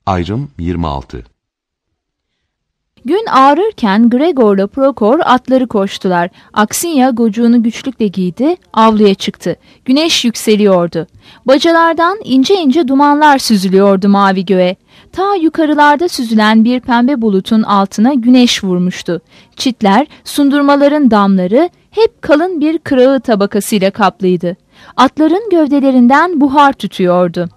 Ayrım 26. Gün ağarırken Gregor'la Prokor atları koştular. Aksinya gocuğunu güçlükle giydi, avluya çıktı. Güneş yükseliyordu. Bacalardan ince ince dumanlar süzülüyordu mavi göğe. Ta yukarılarda süzülen bir pembe bulutun altına güneş vurmuştu. Çitler, sundurmaların damları hep kalın bir kırağı tabakasıyla kaplıydı. Atların gövdelerinden buhar tütüyordu.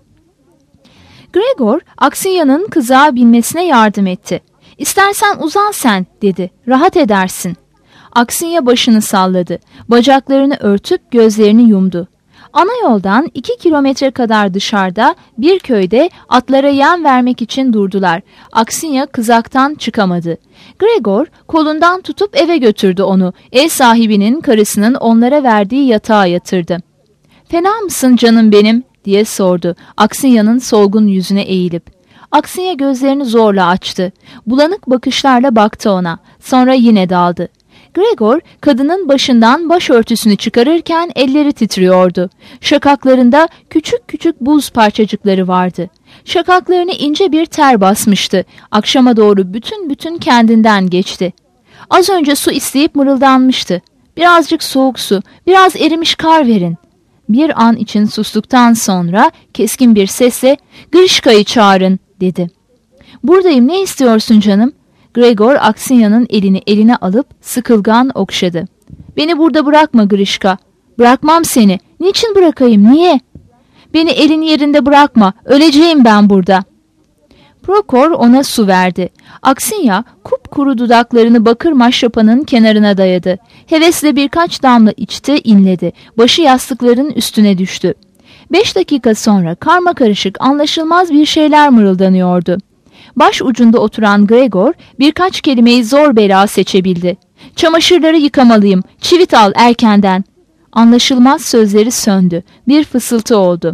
Gregor, Aksinya'nın kızağa binmesine yardım etti. "İstersen uzan sen," dedi. "Rahat edersin." Aksinya başını salladı. Bacaklarını örtüp gözlerini yumdu. Ana yoldan 2 kilometre kadar dışarıda bir köyde atlara yem vermek için durdular. Aksinya kızaktan çıkamadı. Gregor kolundan tutup eve götürdü onu. Ev sahibinin karısının onlara verdiği yatağa yatırdı. "Fena mısın canım benim?" diye sordu Aksinya'nın solgun yüzüne eğilip. Aksinya gözlerini zorla açtı. Bulanık bakışlarla baktı ona. Sonra yine daldı. Gregor kadının başından başörtüsünü çıkarırken elleri titriyordu. Şakaklarında küçük küçük buz parçacıkları vardı. Şakaklarını ince bir ter basmıştı. Akşama doğru bütün kendinden geçti. Az önce su isteyip mırıldanmıştı. "Birazcık soğuk su, biraz erimiş kar verin." Bir an için sustuktan sonra keskin bir sesle "Grişka'yı çağırın," dedi. "Buradayım, ne istiyorsun canım?" Gregor Aksinya'nın elini eline alıp sıkılgan okşadı. "Beni burada bırakma Grişka." "Bırakmam seni. Niçin bırakayım, niye?" "Beni elin yerinde bırakma, öleceğim ben burada." Prokor ona su verdi. Aksinya kupkuru dudaklarını bakır maşrapanın kenarına dayadı. Hevesle birkaç damla içti, inledi. Başı yastıkların üstüne düştü. 5 dakika sonra karmakarışık anlaşılmaz bir şeyler mırıldanıyordu. Baş ucunda oturan Gregor birkaç kelimeyi zor bela seçebildi. "Çamaşırları yıkamalıyım, çivit al erkenden." Anlaşılmaz sözleri söndü. Bir fısıltı oldu.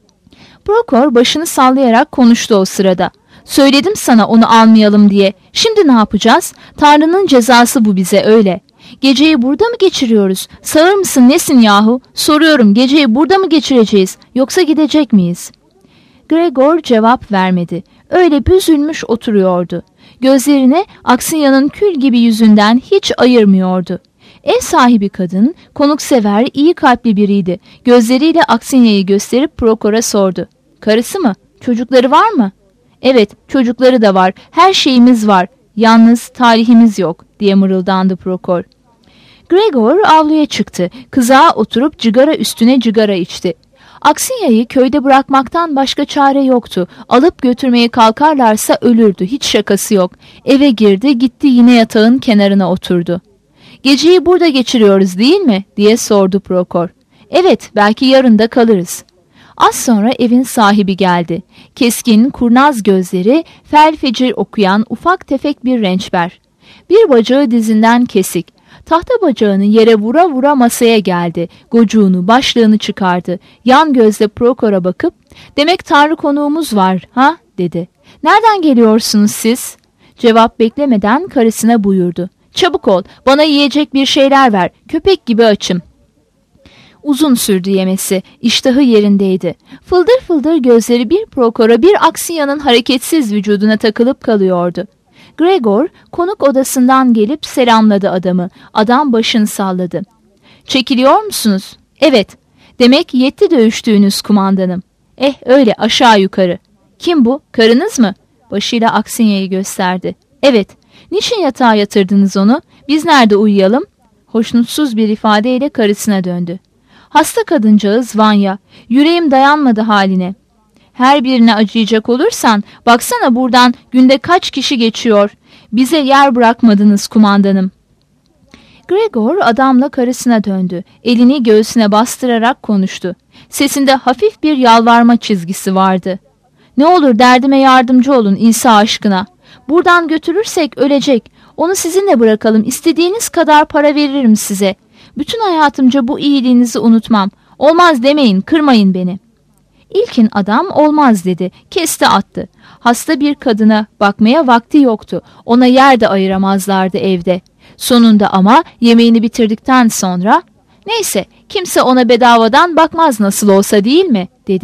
Prokor başını sallayarak konuştu o sırada. "Söyledim sana onu almayalım diye. Şimdi ne yapacağız? Tanrı'nın cezası bu bize, öyle. Geceyi burada mı geçiriyoruz? Sağır mısın nesin yahu? Soruyorum, geceyi burada mı geçireceğiz yoksa gidecek miyiz?" Gregor cevap vermedi. Öyle büzülmüş oturuyordu. Gözlerini Aksinya'nın kül gibi yüzünden hiç ayırmıyordu. Ev sahibi kadın konuksever, iyi kalpli biriydi. Gözleriyle Aksinya'yı gösterip Prokor'a sordu. "Karısı mı? Çocukları var mı?" "Evet, çocukları da var. Her şeyimiz var. Yalnız talihimiz yok," diye mırıldandı Prokor. Gregor avluya çıktı. Kızağa oturup cigara üstüne cigara içti. Aksinya'yı köyde bırakmaktan başka çare yoktu. Alıp götürmeye kalkarlarsa ölürdü. Hiç şakası yok. Eve girdi, gitti yine yatağın kenarına oturdu. "Geceyi burada geçiriyoruz değil mi?" diye sordu Prokor. "Evet, belki yarın da kalırız." Az sonra evin sahibi geldi. Keskin, kurnaz gözleri, fel fecir okuyan ufak tefek bir rençber. Bir bacağı dizinden kesik. Tahta bacağını yere vura vura masaya geldi. Gocuğunu, başlığını çıkardı. Yan gözle Prokor'a bakıp, "Demek Tanrı konuğumuz var, ha?" dedi. "Nereden geliyorsunuz siz?" Cevap beklemeden karısına buyurdu. "Çabuk ol, bana yiyecek bir şeyler ver. Köpek gibi açım." Uzun sürdü yemesi. İştahı yerindeydi. Fıldır fıldır gözleri bir Prokor'a bir Aksinya'nın hareketsiz vücuduna takılıp kalıyordu. Gregor konuk odasından gelip selamladı adamı. Adam başını salladı. "Çekiliyor musunuz?" "Evet." "Demek yetti dövüştüğünüz kumandanım." Öyle aşağı yukarı." "Kim bu? Karınız mı?" Başıyla Aksinya'yı gösterdi. "Evet." "Niçin yatağa yatırdınız onu? Biz nerede uyuyalım?" Hoşnutsuz bir ifadeyle karısına döndü. "Hasta kadıncağız Vanya. Yüreğim dayanmadı haline." "Her birine acıyacak olursan baksana buradan günde kaç kişi geçiyor. Bize yer bırakmadınız kumandanım." Gregor adamla karısına döndü. Elini göğsüne bastırarak konuştu. Sesinde hafif bir yalvarma çizgisi vardı. "Ne olur derdime yardımcı olun İsa aşkına. Buradan götürürsek ölecek. Onu sizinle bırakalım. İstediğiniz kadar para veririm size. Bütün hayatımca bu iyiliğinizi unutmam. Olmaz demeyin, kırmayın beni." İlkin adam olmaz dedi. Kesti attı. Hasta bir kadına bakmaya vakti yoktu. Ona yer de ayıramazlardı evde. Sonunda ama yemeğini bitirdikten sonra "Neyse, kimse ona bedavadan bakmaz nasıl olsa değil mi?" dedi.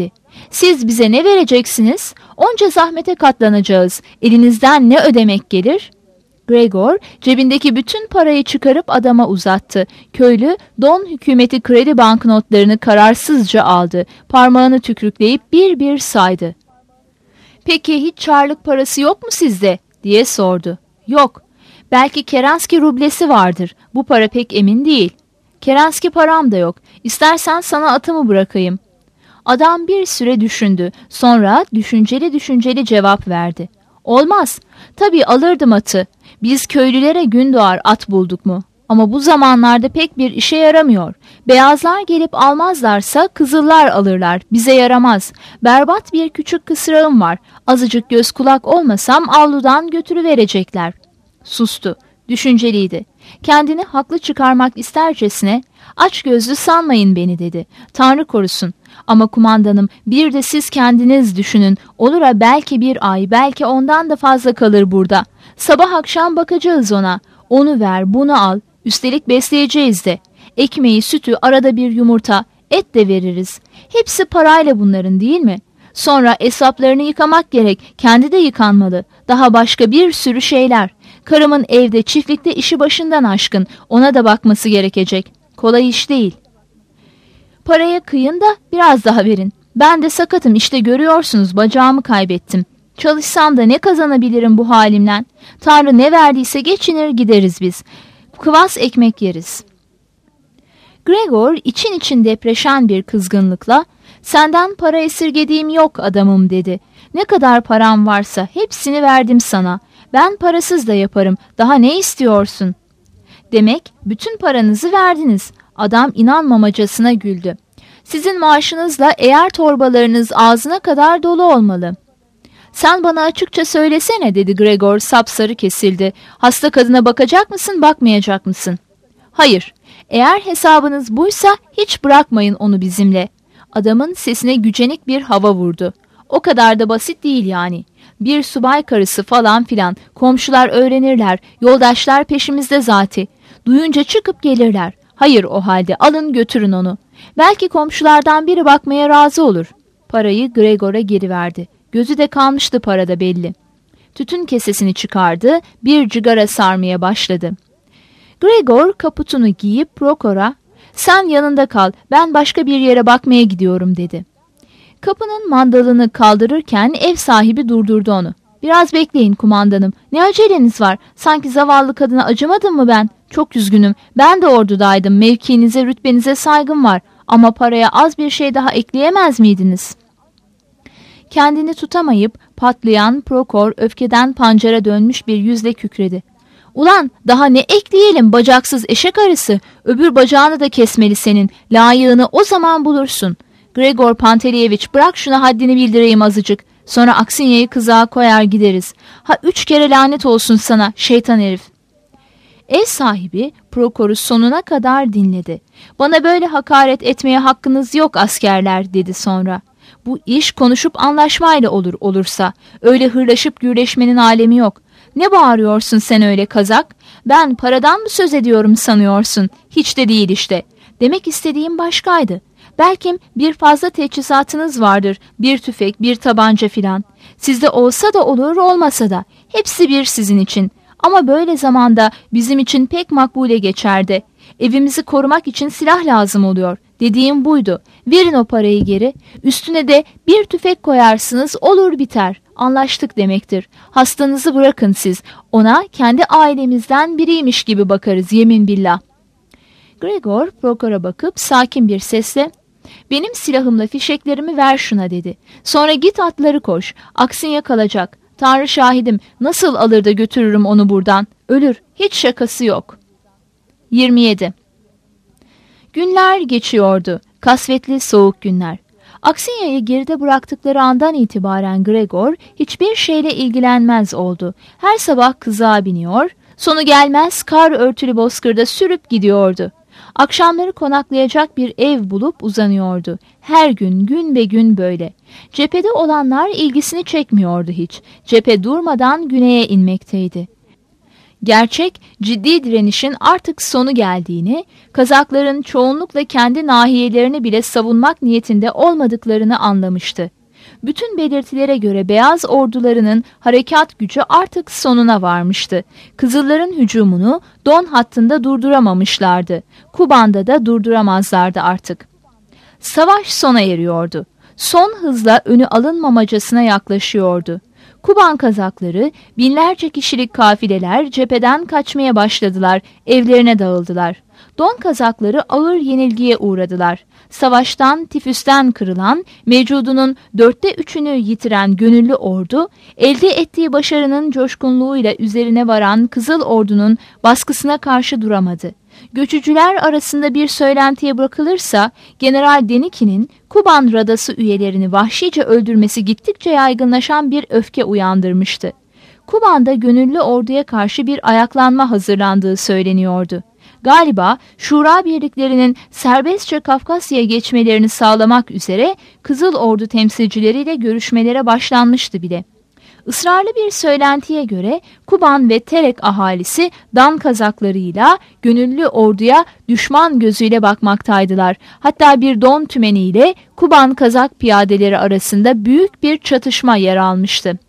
Siz bize ne vereceksiniz? Onca zahmete katlanacağız. Elinizden ne ödemek gelir? Gregor cebindeki bütün parayı çıkarıp adama uzattı. Köylü Don hükümeti kredi banknotlarını kararsızca aldı. Parmağını tükrükleyip bir bir saydı. "Peki hiç çarlık parası yok mu sizde?" diye sordu. "Yok. Belki Kerenski rublesi vardır. Bu para pek emin değil." "Kerenski param da yok. İstersen sana atımı bırakayım." Adam bir süre düşündü. Sonra düşünceli cevap verdi. "Olmaz. Tabii alırdım atı. Biz köylülere gün doğar at bulduk mu? Ama bu zamanlarda pek bir işe yaramıyor. Beyazlar gelip almazlarsa kızıllar alırlar. Bize yaramaz. Berbat bir küçük kısrağım var. Azıcık göz kulak olmasam avludan götürüverecekler." Sustu. Düşünceliydi. Kendini haklı çıkarmak istercesine "Aç gözlü sanmayın beni" dedi. "Tanrı korusun. Ama kumandanım, bir de siz kendiniz düşünün. Olur ha belki bir ay, belki ondan da fazla kalır burada. Sabah akşam bakacağız ona. Onu ver, bunu al. Üstelik besleyeceğiz de. Ekmeği, sütü, arada bir yumurta, et de veririz. Hepsi parayla bunların, değil mi? Sonra hesaplarını yıkamak gerek. Kendi de yıkanmalı. Daha başka bir sürü şeyler. Karımın evde, çiftlikte işi başından aşkın. Ona da bakması gerekecek. Kolay iş değil. Paraya kıyın da biraz daha verin. Ben de sakatım, işte görüyorsunuz, bacağımı kaybettim. Çalışsam da ne kazanabilirim bu halimden? Tanrı ne verdiyse geçinir gideriz biz. Kıvas ekmek yeriz." Gregor için depreşen bir kızgınlıkla "Senden para esirgediğim yok adamım" dedi. "Ne kadar param varsa hepsini verdim sana. Ben parasız da yaparım. Daha ne istiyorsun?" "Demek bütün paranızı verdiniz." Adam inanmamacasına güldü. "Sizin maaşınızla eğer torbalarınız ağzına kadar dolu olmalı." "Sen bana açıkça söylesene" dedi Gregor, sapsarı kesildi. "Hasta kadına bakacak mısın, bakmayacak mısın?" "Hayır. Eğer hesabınız buysa hiç bırakmayın onu bizimle." Adamın sesine gücenik bir hava vurdu. "O kadar da basit değil yani. Bir subay karısı falan filan. Komşular öğrenirler. Yoldaşlar peşimizde zaten. Duyunca çıkıp gelirler. Hayır, o halde alın götürün onu. Belki komşulardan biri bakmaya razı olur." Parayı Gregor'a geri verdi. Gözü de kalmıştı parada belli. Tütün kesesini çıkardı, bir cigara sarmaya başladı. Gregor kaputunu giyip Prokor'a "Sen yanında kal, ben başka bir yere bakmaya gidiyorum" dedi. Kapının mandalını kaldırırken ev sahibi durdurdu onu. "Biraz bekleyin kumandanım. Ne aceleniz var? Sanki zavallı kadına acımadım mı ben? Çok üzgünüm. Ben de ordudaydım. Mevkinize, rütbenize saygım var. Ama paraya az bir şey daha ekleyemez miydiniz?" Kendini tutamayıp patlayan Prokor öfkeden pancara dönmüş bir yüzle kükredi. "Ulan daha ne ekleyelim bacaksız eşek arısı? Öbür bacağını da kesmeli senin. Layığını o zaman bulursun. Gregor Pantelievich, bırak şuna, haddini bildireyim azıcık. Sonra Aksinya'yı kızağa koyar gideriz. Ha 3 kere lanet olsun sana şeytan herif." Ev sahibi Prokor'u sonuna kadar dinledi. "Bana böyle hakaret etmeye hakkınız yok askerler" dedi sonra. "Bu iş konuşup anlaşmayla olursa. Öyle hırlaşıp gürleşmenin alemi yok. Ne bağırıyorsun sen öyle kazak? Ben paradan mı söz ediyorum sanıyorsun? Hiç de değil işte. Demek istediğim başkaydı. Belki bir fazla teçhizatınız vardır. Bir tüfek, bir tabanca filan. Sizde olsa da olur, olmasa da. Hepsi bir sizin için. Ama böyle zamanda bizim için pek makbule geçerdi. Evimizi korumak için silah lazım oluyor. Dediğim buydu. Verin o parayı geri. Üstüne de bir tüfek koyarsınız, olur biter. Anlaştık demektir. Hastanızı bırakın siz. Ona kendi ailemizden biriymiş gibi bakarız yemin billah." Gregor Prokor'a bakıp sakin bir sesle "Benim silahımla fişeklerimi ver şuna" dedi. "Sonra git atları koş. Aksinya kalacak. Tanrı şahidim, nasıl alır da götürürüm onu buradan. Ölür. Hiç şakası yok." 27. Günler geçiyordu. Kasvetli soğuk günler. Aksinya'yı geride bıraktıkları andan itibaren Gregor hiçbir şeyle ilgilenmez oldu. Her sabah kızağa biniyor, sonu gelmez kar örtülü bozkırda sürüp gidiyordu. Akşamları konaklayacak bir ev bulup uzanıyordu. Her gün, gün be gün böyle. Cephede olanlar ilgisini çekmiyordu hiç. Cephe durmadan güneye inmekteydi. Gerçek, ciddi direnişin artık sonu geldiğini, Kazakların çoğunlukla kendi nahiyelerini bile savunmak niyetinde olmadıklarını anlamıştı. Bütün belirtilere göre Beyaz ordularının harekat gücü artık sonuna varmıştı. Kızılların hücumunu Don hattında durduramamışlardı. Kuban'da da durduramazlardı artık. Savaş sona eriyordu. Son hızla önü alınmamacasına yaklaşıyordu. Kuban Kazakları, binlerce kişilik kafileler cepheden kaçmaya başladılar, evlerine dağıldılar. Don Kazakları ağır yenilgiye uğradılar. Savaştan, tifüsten kırılan, mevcudunun 3'ünü yitiren gönüllü ordu, elde ettiği başarının coşkunluğuyla üzerine varan Kızıl Ordu'nun baskısına karşı duramadı. Göçücüler arasında bir söylentiye bırakılırsa, General Denikin'in Kuban Radası üyelerini vahşice öldürmesi gittikçe yaygınlaşan bir öfke uyandırmıştı. Kuban'da gönüllü orduya karşı bir ayaklanma hazırlandığı söyleniyordu. Galiba Şura birliklerinin serbestçe Kafkasya'ya geçmelerini sağlamak üzere Kızıl Ordu temsilcileriyle görüşmelere başlanmıştı bile. Israrlı bir söylentiye göre Kuban ve Terek ahalisi Dan Kazaklarıyla gönüllü orduya düşman gözüyle bakmaktaydılar. Hatta bir Don tümeniyle Kuban Kazak piyadeleri arasında büyük bir çatışma yer almıştı.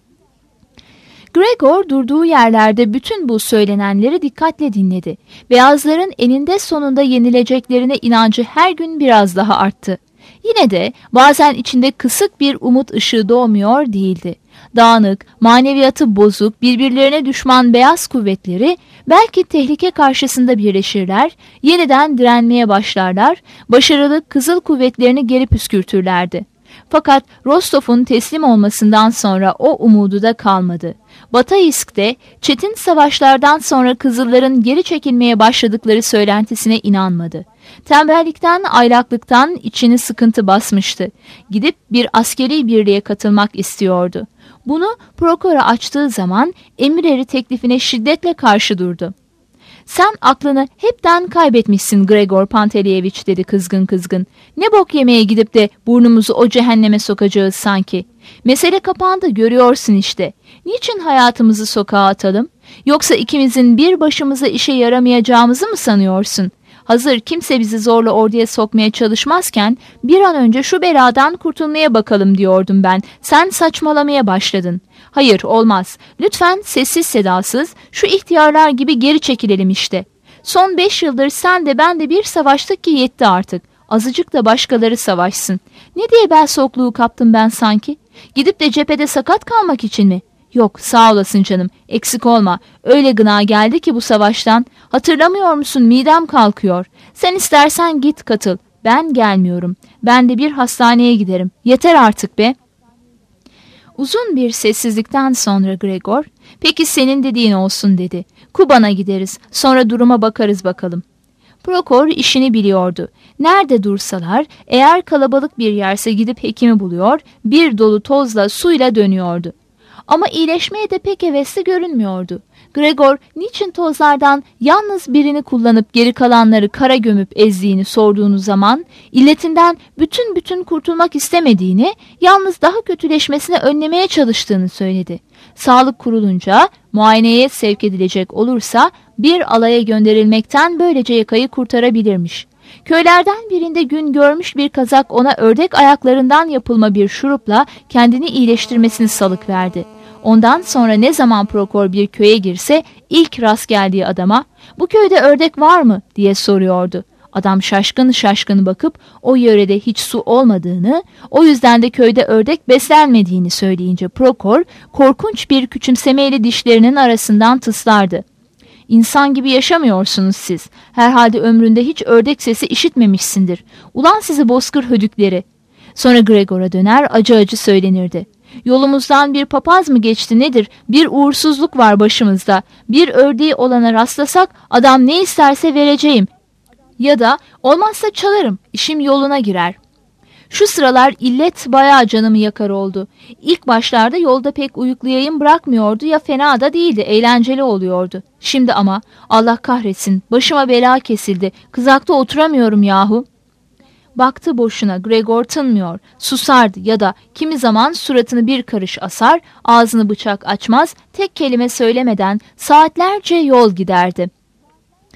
Gregor durduğu yerlerde bütün bu söylenenleri dikkatle dinledi. Beyazların eninde sonunda yenileceklerine inancı her gün biraz daha arttı. Yine de bazen içinde kısık bir umut ışığı doğmuyor değildi. Dağınık, maneviyatı bozuk, birbirlerine düşman beyaz kuvvetleri belki tehlike karşısında birleşirler, yeniden direnmeye başlarlar, başarılı Kızıl kuvvetlerini geri püskürtürlerdi. Fakat Rostov'un teslim olmasından sonra o umudu da kalmadı. Bataysk'te çetin savaşlardan sonra Kızılların geri çekilmeye başladıkları söylentisine inanmadı. Tembellikten, aylaklıktan içini sıkıntı basmıştı. Gidip bir askeri birliğe katılmak istiyordu. Bunu Prokhor'a açtığı zaman emireri teklifine şiddetle karşı durdu. "Sen aklını hepten kaybetmişsin Gregor Panteleyeviç," dedi kızgın kızgın. "Ne bok yemeye gidip de burnumuzu o cehenneme sokacağız sanki. Mesele kapandı, görüyorsun işte. Niçin hayatımızı sokağa atalım? Yoksa ikimizin bir başımıza işe yaramayacağımızı mı sanıyorsun? Hazır kimse bizi zorla orduya sokmaya çalışmazken bir an önce şu beladan kurtulmaya bakalım diyordum ben. Sen saçmalamaya başladın. Hayır, olmaz. Lütfen sessiz sedasız şu ihtiyarlar gibi geri çekilelim işte. Son 5 yıldır sen de ben de bir savaştık ki yetti artık. Azıcık da başkaları savaşsın. Ne diye bel sokluğu kaptım ben sanki? Gidip de cephede sakat kalmak için mi? Yok, sağ olasın canım, eksik olma. Öyle gına geldi ki bu savaştan. Hatırlamıyor musun, midem kalkıyor. Sen istersen git katıl. Ben gelmiyorum. Ben de bir hastaneye giderim. Yeter artık be." Uzun bir sessizlikten sonra Gregor, "Peki senin dediğin olsun," dedi. "Kuban'a gideriz. Sonra duruma bakarız bakalım." Prokhor işini biliyordu. Nerede dursalar, eğer kalabalık bir yerse gidip hekimi buluyor, bir dolu tozla suyla dönüyordu. Ama iyileşmeye de pek hevesli görünmüyordu. Gregor niçin tozlardan yalnız birini kullanıp geri kalanları kara gömüp ezdiğini sorduğunuz zaman illetinden bütün kurtulmak istemediğini, yalnız daha kötüleşmesini önlemeye çalıştığını söyledi. Sağlık kurulunca muayeneye sevk edilecek olursa bir alaya gönderilmekten böylece yakayı kurtarabilirmiş. Köylerden birinde gün görmüş bir Kazak ona ördek ayaklarından yapılma bir şurupla kendini iyileştirmesini salık verdi. Ondan sonra ne zaman Prokhor bir köye girse ilk rast geldiği adama "Bu köyde ördek var mı?" diye soruyordu. Adam şaşkın bakıp o yörede hiç su olmadığını, o yüzden de köyde ördek beslenmediğini söyleyince Prokhor korkunç bir küçümsemeyle dişlerinin arasından tıslardı. "İnsan gibi yaşamıyorsunuz siz. Herhalde ömründe hiç ördek sesi işitmemişsindir. Ulan sizi bozkır hödükleri." Sonra Gregor'a döner acı söylenirdi. "Yolumuzdan bir papaz mı geçti nedir? Bir uğursuzluk var başımızda. Bir ördeği olana rastlasak adam ne isterse vereceğim. Ya da olmazsa çalarım, işim yoluna girer." Şu sıralar illet bayağı canımı yakar oldu. İlk başlarda yolda pek uyuklayayım bırakmıyordu, ya fena da değildi, eğlenceli oluyordu. Şimdi ama Allah kahretsin, başıma bela kesildi, kızakta oturamıyorum yahu. Baktı boşuna, Gregor tınmıyor, susardı ya da kimi zaman suratını bir karış asar, ağzını bıçak açmaz, tek kelime söylemeden saatlerce yol giderdi.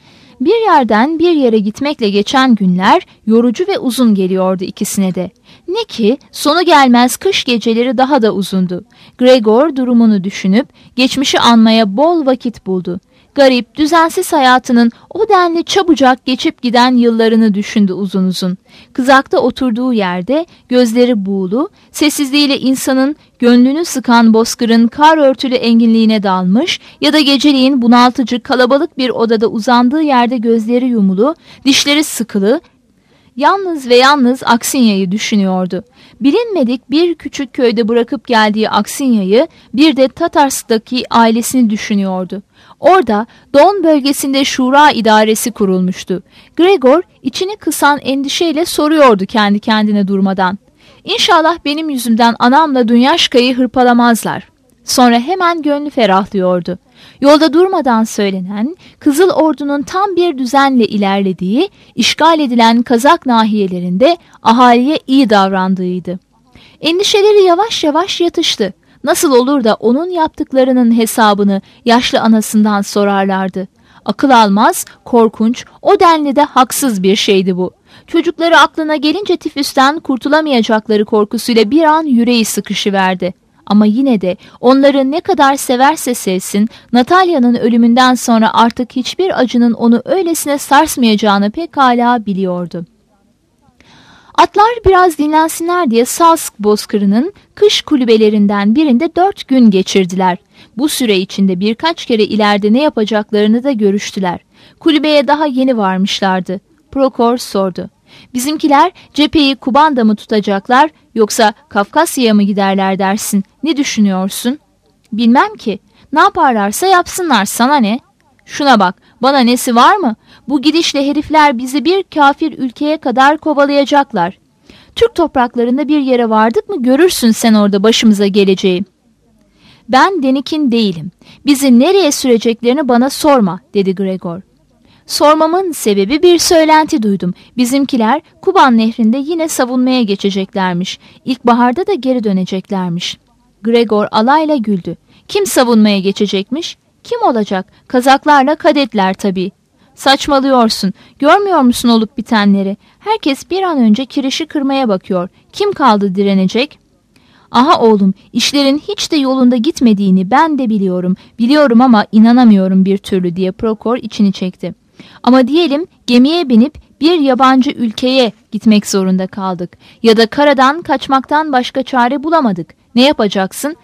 Bir yerden bir yere gitmekle geçen günler yorucu ve uzun geliyordu ikisine de. Ne ki sonu gelmez kış geceleri daha da uzundu. Gregor durumunu düşünüp geçmişi anmaya bol vakit buldu. Garip, düzensiz hayatının o denli çabucak geçip giden yıllarını düşündü uzun uzun. Kızakta oturduğu yerde gözleri buğulu, sessizliğiyle insanın gönlünü sıkan bozkırın kar örtülü enginliğine dalmış ya da geceliğin bunaltıcı kalabalık bir odada uzandığı yerde gözleri yumulu, dişleri sıkılı, yalnız ve yalnız Aksinya'yı düşünüyordu. Bilinmedik bir küçük köyde bırakıp geldiği Aksinya'yı, bir de Tatarsk'taki ailesini düşünüyordu. Orada Don bölgesinde şura idaresi kurulmuştu. Gregor içini kısan endişeyle soruyordu kendi kendine durmadan. İnşallah benim yüzümden anamla Dunyaşka'yı hırpalamazlar. Sonra hemen gönlü ferahlıyordu. Yolda durmadan söylenen, Kızıl Ordu'nun tam bir düzenle ilerlediği, işgal edilen Kazak nahiyelerinde ahaliye iyi davrandığıydı. Endişeleri yavaş yavaş yatıştı. Nasıl olur da onun yaptıklarının hesabını yaşlı anasından sorarlardı. Akıl almaz, korkunç, o denli de haksız bir şeydi bu. Çocukları aklına gelince tifüsten kurtulamayacakları korkusuyla bir an yüreği sıkışıverdi. Ama yine de onları ne kadar severse sevsin, Natalya'nın ölümünden sonra artık hiçbir acının onu öylesine sarsmayacağını pekala biliyordu. Atlar biraz dinlensinler diye Salsk bozkırının kış kulübelerinden birinde 4 gün geçirdiler. Bu süre içinde birkaç kere ileride ne yapacaklarını da görüştüler. Kulübeye daha yeni varmışlardı. Prokor sordu. Bizimkiler cepheyi Kuban'da mı tutacaklar yoksa Kafkasya'ya mı giderler dersin? Ne düşünüyorsun? Bilmem ki. Ne yaparlarsa yapsınlar, sana ne? Şuna bak, bana nesi var mı? Bu gidişle herifler bizi bir kafir ülkeye kadar kovalayacaklar. Türk topraklarında bir yere vardık mı görürsün sen orada başımıza geleceği. Ben Denikin değilim. Bizi nereye süreceklerini bana sorma, dedi Gregor. Sormamın sebebi bir söylenti duydum. Bizimkiler Kuban nehrinde yine savunmaya geçeceklermiş. İlkbaharda da geri döneceklermiş. Gregor alayla güldü. Kim savunmaya geçecekmiş? Kim olacak? Kazaklarla kadetler tabii. Saçmalıyorsun. Görmüyor musun olup bitenleri? Herkes bir an önce kirişi kırmaya bakıyor. Kim kaldı direnecek? Aha oğlum, işlerin hiç de yolunda gitmediğini ben de biliyorum. Biliyorum ama inanamıyorum bir türlü diye Prokor içini çekti. Ama diyelim gemiye binip bir yabancı ülkeye gitmek zorunda kaldık. Ya da karadan kaçmaktan başka çare bulamadık. Ne yapacaksın?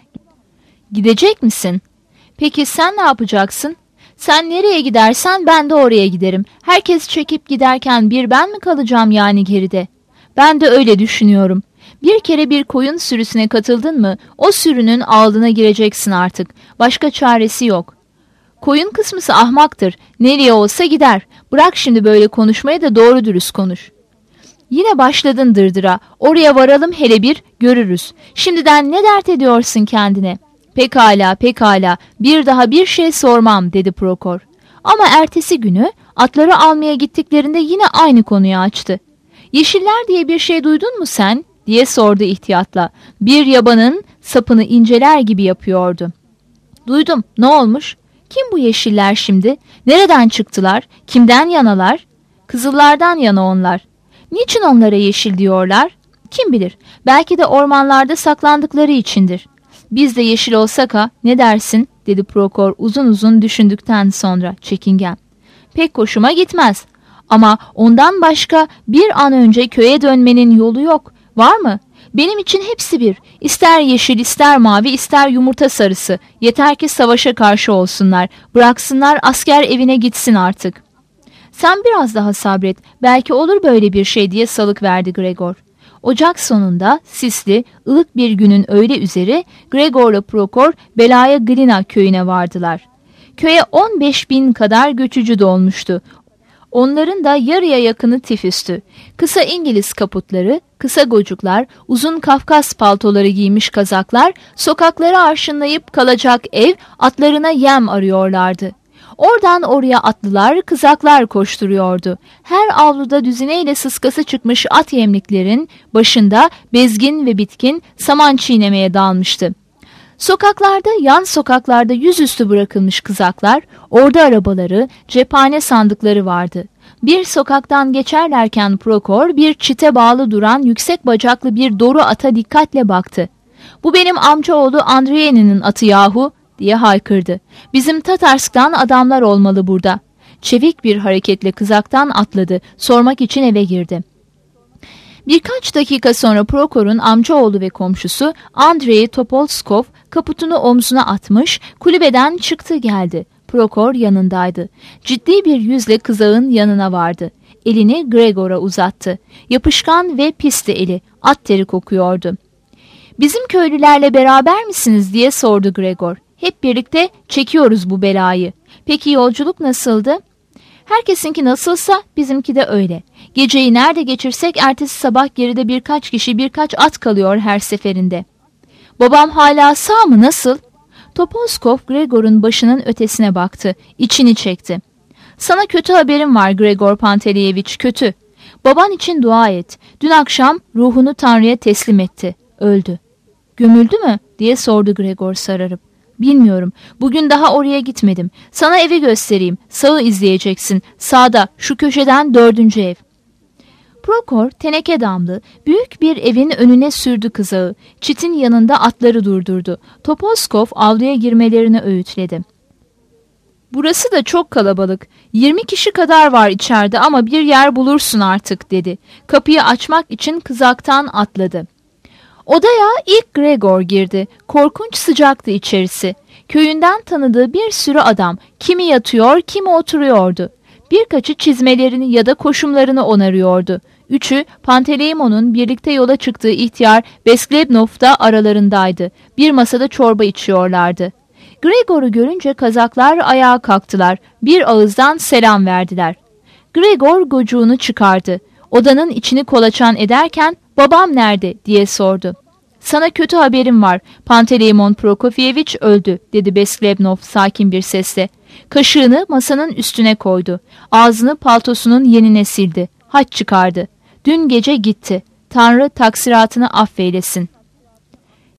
Gidecek misin? Peki sen ne yapacaksın? Sen nereye gidersen ben de oraya giderim. Herkes çekip giderken bir ben mi kalacağım yani geride? Ben de öyle düşünüyorum. Bir kere bir koyun sürüsüne katıldın mı o sürünün ağına gireceksin artık. Başka çaresi yok. Koyun kısmısı ahmaktır. Nereye olsa gider. Bırak şimdi böyle konuşmaya da doğru dürüst konuş. Yine başladın dırdıra. Oraya varalım hele bir görürüz. Şimdiden ne dert ediyorsun kendine? Pekala, pekala. Bir daha bir şey sormam, dedi Prokor. Ama ertesi günü atları almaya gittiklerinde yine aynı konuyu açtı. Yeşiller diye bir şey duydun mu sen? Diye sordu ihtiyatla. Bir yabanın sapını inceler gibi yapıyordu. Duydum. Ne olmuş? Kim bu yeşiller şimdi? Nereden çıktılar? Kimden yanalar? Kızıllardan yana onlar. Niçin onlara yeşil diyorlar? Kim bilir? Belki de ormanlarda saklandıkları içindir. Biz de yeşil olsak ha, ne dersin? Dedi Prokor uzun uzun düşündükten sonra çekingen. Pek hoşuma gitmez. Ama ondan başka bir an önce köye dönmenin yolu yok. Var mı? Benim için hepsi bir. İster yeşil, ister mavi, ister yumurta sarısı. Yeter ki savaşa karşı olsunlar. Bıraksınlar asker evine gitsin artık. Sen biraz daha sabret. Belki olur böyle bir şey diye salık verdi Gregor. Ocak sonunda sisli, ılık bir günün öğle üzeri Gregor'la Prokor Belaya Glina köyüne vardılar. Köye 15.000 kadar göçücü dolmuştu. Onların da yarıya yakını tifüstü. Kısa İngiliz kaputları, kısa gocuklar, uzun Kafkas paltoları giymiş kazaklar, sokakları arşınlayıp kalacak ev, atlarına yem arıyorlardı. Oradan oraya atlılar, kızaklar koşturuyordu. Her avluda düzineyle sıskası çıkmış at yemliklerin başında bezgin ve bitkin saman çiğnemeye dalmıştı. Sokaklarda, yan sokaklarda yüzüstü bırakılmış kızaklar, ordu arabaları, cephane sandıkları vardı. Bir sokaktan geçerlerken Prokor bir çite bağlı duran yüksek bacaklı bir doru ata dikkatle baktı. "Bu benim amcaoğlu Andreyeni'nin atı yahu!" diye haykırdı. "Bizim Tatarsk'tan adamlar olmalı burada." Çevik bir hareketle kızaktan atladı, sormak için eve girdi. Birkaç dakika sonra Prokor'un amcaoğlu ve komşusu Andrei Topolskov kaputunu omzuna atmış, kulübeden çıktı geldi. Prokor yanındaydı. Ciddi bir yüzle kızağın yanına vardı. Elini Gregor'a uzattı. Yapışkan ve pisti eli, at teri kokuyordu. "Bizim köylülerle beraber misiniz?" diye sordu Gregor. "Hep birlikte çekiyoruz bu belayı." "Peki yolculuk nasıldı?" "Herkesinki nasılsa bizimki de öyle. Geceyi nerede geçirsek ertesi sabah geride birkaç kişi birkaç at kalıyor her seferinde." "Babam hala sağ mı, nasıl?" Topolskov Gregor'un başının ötesine baktı. İçini çekti. "Sana kötü haberim var Gregor Panteleyeviç, kötü. Baban için dua et. Dün akşam ruhunu Tanrı'ya teslim etti. Öldü." "Gömüldü mü?" diye sordu Gregor sararıp. "Bilmiyorum. Bugün daha oraya gitmedim. Sana evi göstereyim. Sağı izleyeceksin. Sağda, şu köşeden 4. ev." Prokor teneke damlı büyük bir evin önüne sürdü kızağı. Çitin yanında atları durdurdu. Topolskov avluya girmelerini öğütledi. "Burası da çok kalabalık. 20 kişi kadar var içeride ama bir yer bulursun artık," dedi. Kapıyı açmak için kızaktan atladı. Odaya ilk Gregor girdi. Korkunç sıcaktı içerisi. Köyünden tanıdığı bir sürü adam, kimi yatıyor, kimi oturuyordu. Birkaçı çizmelerini ya da koşumlarını onarıyordu. Üçü Panteleymon'un birlikte yola çıktığı ihtiyar Besklebnov da aralarındaydı. Bir masada çorba içiyorlardı. Gregor'u görünce kazaklar ayağa kalktılar. Bir ağızdan selam verdiler. Gregor gocuğunu çıkardı. Odanın içini kolaçan ederken "Babam nerede?" diye sordu. "Sana kötü haberim var. Panteleymon Prokofyevich öldü," dedi Besklebnov sakin bir sesle. Kaşığını masanın üstüne koydu. Ağzını paltosunun yenine sildi. Haç çıkardı. "Dün gece gitti. Tanrı taksiratını affeylesin."